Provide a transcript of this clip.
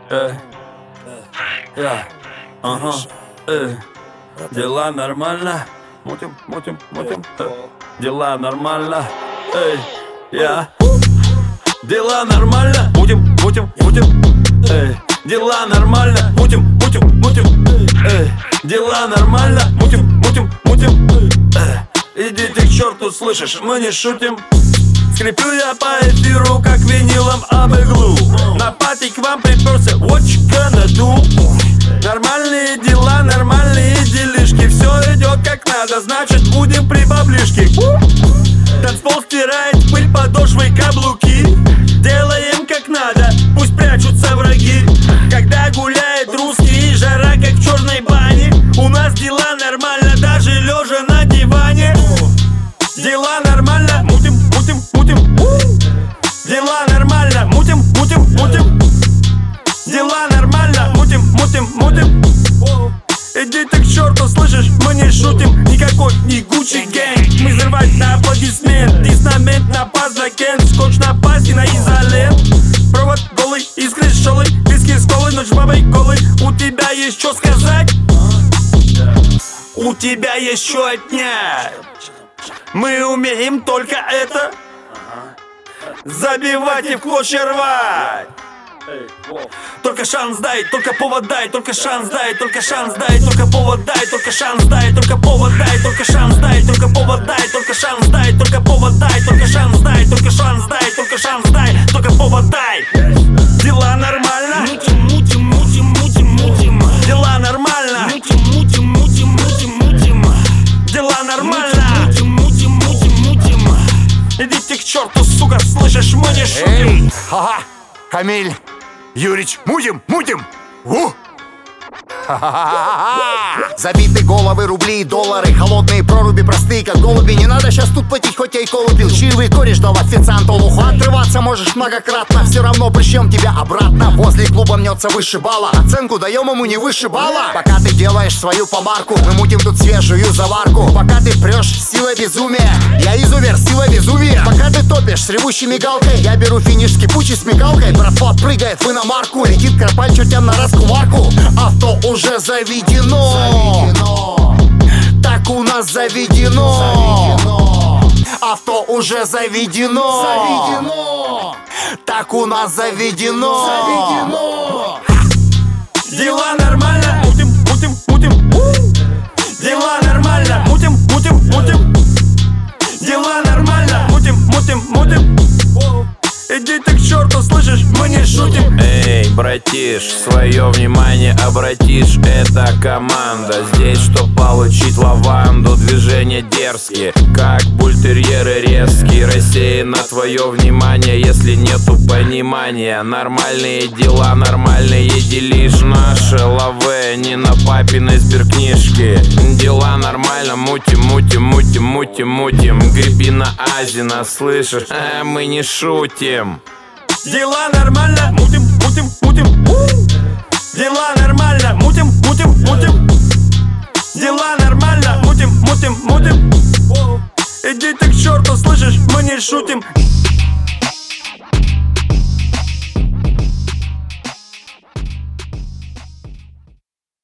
Ага. Дела нормально. Мутим. Дела нормально. Дела нормально. Мутим. Дела нормально. Мутим. Дела нормально. Мутим. Идите к черту, слышишь, мы не шутим. Скреплю я по эфиру, как винилом об иглу. На пати к вам приперся, what you gonna do? Нормальные дела, нормальные делишки. Все идет как надо, значит будем при баблишке. Танцпол стирает пыль подошвой каблуки. Делаем как надо, пусть прячутся враги. Когда гуляет русский, жара как в черной бане. У нас дела нормально, даже лежа на диване. Дела нормально, мутим. Дела нормально, мутим. Дела нормально, мутим. Идите к черту, слышишь, мы не шутим. Никакой не Гуччи гэнг. Мы взрывать на аплодисмент. Диснамент на паздакен. Скотч на пасе на изолент. Провод голый, искры шолы. Виски с колой, ночь с бабой голой. У тебя есть что сказать? У тебя есть что отнять? Мы умеем только это. Забивать и в клочья рвать. Только шанс дай, только повод дай, только шанс дай, только шанс дай, только повод дай, только шанс дай, только повод дай, только шанс дай, только повод дай, только шанс дай, только повод дай, только шанс дай, только шанс дай, только шанс дай, только повод дай. Дела нормально. Дела нормально. Дела нормально. Идите к черту, сука, слышишь, мы не шутим. Ага, Камиль Юрич, мутим. Забиты головы, рубли и доллары. Холодные проруби, простые как голуби. Не надо сейчас тут платить, хоть я и колу пил. Чаевые кореш дал официанту луху. Отрываться можешь многократно, все равно пришлем тебя обратно. Возле клуба мнется выше балла. Оценку даем ему не выше балла. Пока ты делаешь свою помарку, мы мутим тут свежую заварку. Пока ты прешь, сила безумия. Я изувер, сила Везувия. Пока ты топишь с ревущей мигалкой, я беру финиш с кипучей смекалкой. Братва прыгает в иномарку, летит кропаль чертям на раскварку. Авто уже заведено. Так у нас заведено. Авто уже заведено. Так у нас заведено. Дела нормально, мутим. Дела нормально, мутим. Дела нормально, мутим. Идите к черту, слышишь, мы не шутим. Эй, братиш, свое внимание обратишь. Это команда здесь, чтоб получить лаванду. Движения дерзкие, как бультерьеры резкие. Рассеяно твое внимание, если нету понимания. Нормальные дела, нормальные делишь. Наши лаве не на папиной сберкнижке. Дела нормально, мутим. Греби на Азина, слышишь, мы не шутим. Дела нормально, мутим. Дела нормально, мутим. Дела нормально, мутим. Идите к черту, слышишь, мы не шутим.